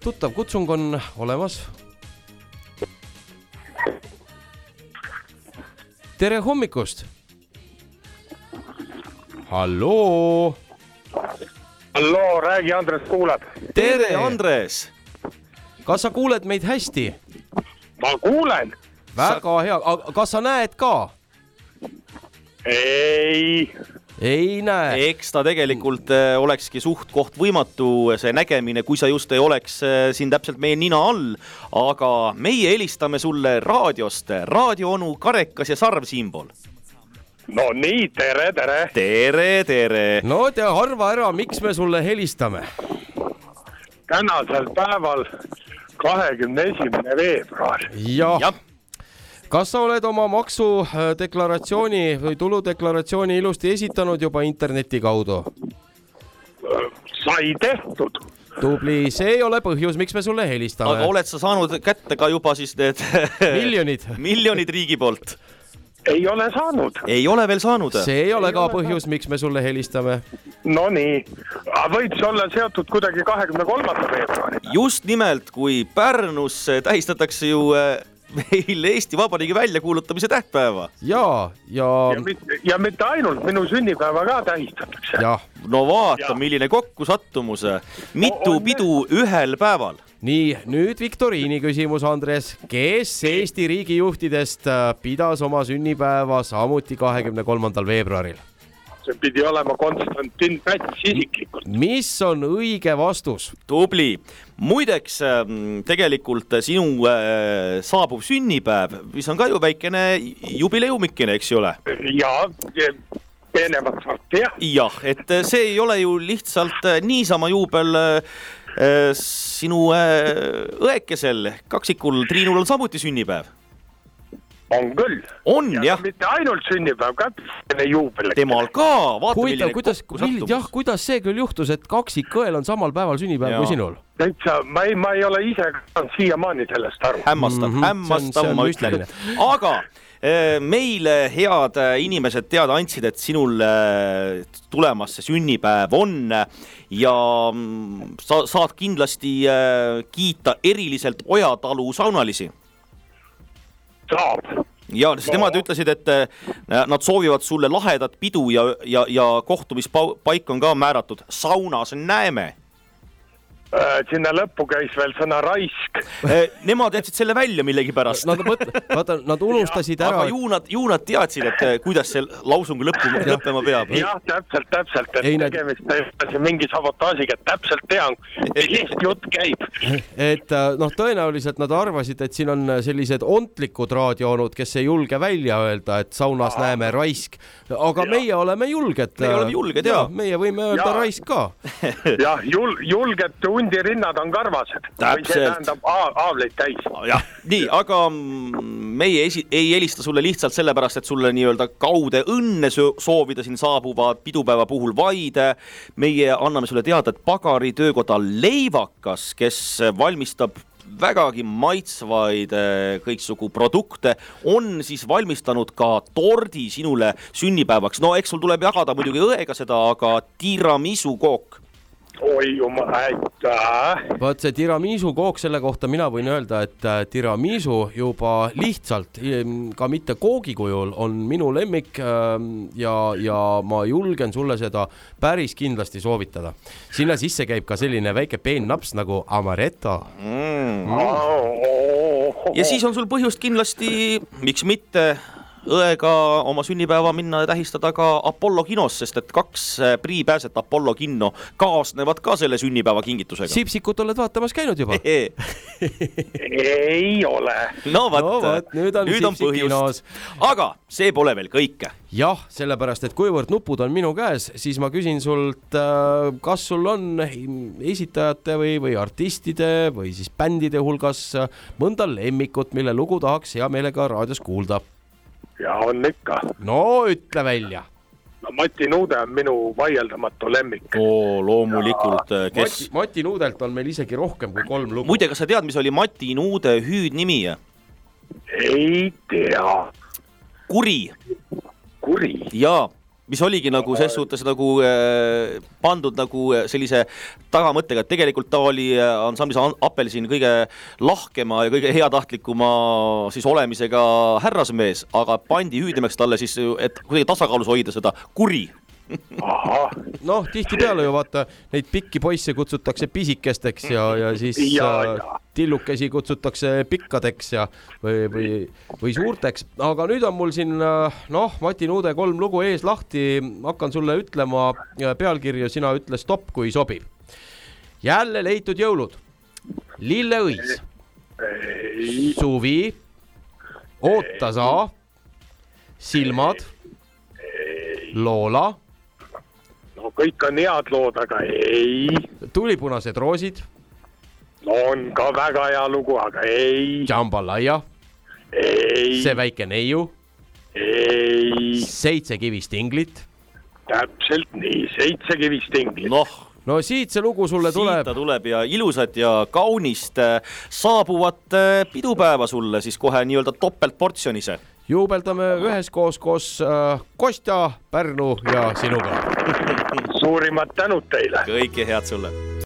tuttav kutsung on olemas. Tere hommikust! Halloo! Halloo, räägi, Andres kuuleb. Tere, Andres! Kas sa kuuled meid hästi? Ma kuulen. Väga hea. Kas sa näed ka? Ei näe. Eks ta tegelikult olekski suht koht võimatu see nägemine, kui sa just ei oleks siin täpselt meie nina all. Aga meie helistame sulle raadiost. Raadioonu Karekas ja Sarv siinpool. No nii, tere. Tere. No te arva ära, miks me sulle helistame? Tänasel päeval 21. veebruar. Ja. Kas sa oled oma maksudeklaratsiooni või tuludeklaratsiooni ilusti esitanud juba interneti kaudu? Sai tehtud. Tubli, see ei ole põhjus, miks me sulle helistame. Aga oled sa saanud kätte ka juba siis need miljonid riigi poolt? Ei ole saanud. Ei ole veel saanud. See ei ole ka põhjus, miks me sulle helistame. No nii. Võid see olla seotud kuidagi 23. veebruari? Just nimelt, kui Pärnus tähistatakse ju meil Eesti Vabariigi väljakuulutamise tähtpäeva. Ja mitte ainult, minu sünnipäeva ka tähistatakse. Ja. No vaata, milline kokkusattumus. Mitu pidu ühel päeval? Nii, nüüd Viktoriini küsimus, Andres. Kes Eesti riigijuhtidest pidas oma sünnipäeva samuti 23. veebruaril? See pidi olema Konstantin Päts isiklikult. Mis on õige vastus? Tubli. Muideks, tegelikult sinu saabuv sünnipäev, mis on ka ju väikene jubileumikene, eks ju ole? Jaa, peenemat sorti, jah. Jah, et see ei ole ju lihtsalt niisama juubel sinu õekesel, kaksikul Triinul on samuti sünnipäev. On küll. On, jah. Mitte ainult sünnipäev, ka juubel. Temal ka, vaata milline kokkusattumus. Kuidas see küll juhtus, et kaksikkõel on samal päeval sünnipäev kui sinul? Täitsa, ma ei ole ise siiamaani sellest aru. Hämmastav, ma ütlen. Aga meile head inimesed teada andsid, et sinul tulemas see sünnipäev on ja sa saad kindlasti kiita eriliselt Ojatalu saunalisi. Saab. Ja nemad ütlesid, et nad soovivad sulle lahedat pidu ja kohtumispaik on ka määratud. Saunas näeme. Sinna lõppu käis veel sõna raisk. Nemad jätsid selle välja millegi pärast. Nad unustasid ära. Aga ju nad teadsid, et kuidas see lausung lõppema peab. Jah, täpselt. Tegemist ei mingi sabotaažiga, et täpselt tean, millist jutt käib. Et tõenäoliselt nad arvasid, et siin on sellised ontlikud raadioonud, kes ei julge välja öelda, et saunas näeme raisk. Aga meie oleme julged. Meie oleme julged, jah. Meie võime öelda raisk ka. Jah, julged hundirinnad on karvased. Täpselt. See tähendab aavleid täis. Jah, nii, aga meie ei helista sulle lihtsalt sellepärast, et sulle nii-öelda kaude õnne soovida siin saabuva pidupäeva puhul, vaid meie anname sulle teada, et Pagari töökoda Leivakas, kes valmistab vägagi maitsvaid kõiksugu produkte, on siis valmistanud ka tordi sinule sünnipäevaks. No eks sul tuleb jagada muidugi õega seda, aga tiramisu kook. Oi jumal, aitäh. Vaat see tiramisu kook, selle kohta mina võin öelda, et tiramisu juba lihtsalt, ka mitte koogi kujul, on minu lemmik ja ma julgen sulle seda päris kindlasti soovitada. Sinna sisse käib ka selline väike peen naps nagu amaretto. Ja siis on sul põhjust kindlasti, miks mitte õega oma sünnipäeva minna tähistada ka Apollo kinos, sest et 2 priipääset Apollo kinno kaasnevad ka selle sünnipäeva kingitusega. Sipsikut oled vaatamas käinud juba? Ei ole. No vaat, nüüd on põhjust. Aga see pole veel kõike. Jah, sellepärast, et kuivõrd nupud on minu käes, siis ma küsin sult, kas sul on esitajate või artistide või siis bändide hulgas mõnda lemmikut, mille lugu tahaks hea meelega raadios kuulda? Ja on ikka. No ütle välja. No, Mati Nuude on minu vaieldamatu lemmik. Loomulikult. Mati Nuudelt on meil isegi rohkem kui 3 lugu. Muide, kas sa tead, mis oli Mati Nuude hüüdnimi? Ei tea. Kuri. Kuri? Jaa. mis oligi nagu ses suhtes nagu pandud nagu sellise tagamõttega, et tegelikult ta oli ansamblis Apelsin kõige lahkema ja kõige heatahtlikuma siis olemisega härrasmees, aga pandi hüüdimeks talle siis, et kuidagi tasakaalus hoida seda kuri. Noh, tihtipeale ju vaata, neid pikki poisse kutsutakse pisikesteks ja siis tillukesi kutsutakse pikkadeks või suurteks, aga nüüd on mul siin Mati Nuude 3 lugu ees lahti, hakkan sulle ütlema pealkirju, sina ütle stopp, kui sobib. Jälle leitud jõulud, lilleõis, suvi, oota sa, silmad, Loola. No kõik on head lood, aga ei. Tulipunased roosid. No on ka väga hea lugu, aga ei. Jambalaya. Ei. See väike neiu. Ei. 7 kivistinglit. Täpselt nii, 7 kivistinglit. No siit see lugu sulle tuleb. Siit ta tuleb ja ilusat ja kaunist saabuvat pidupäeva sulle siis kohe nii-öelda topeltportsjonise. Juubeldame üheskoos koos Kostja, Pärnu ja sinuga. Suurimad tänud teile. Kõike head sulle.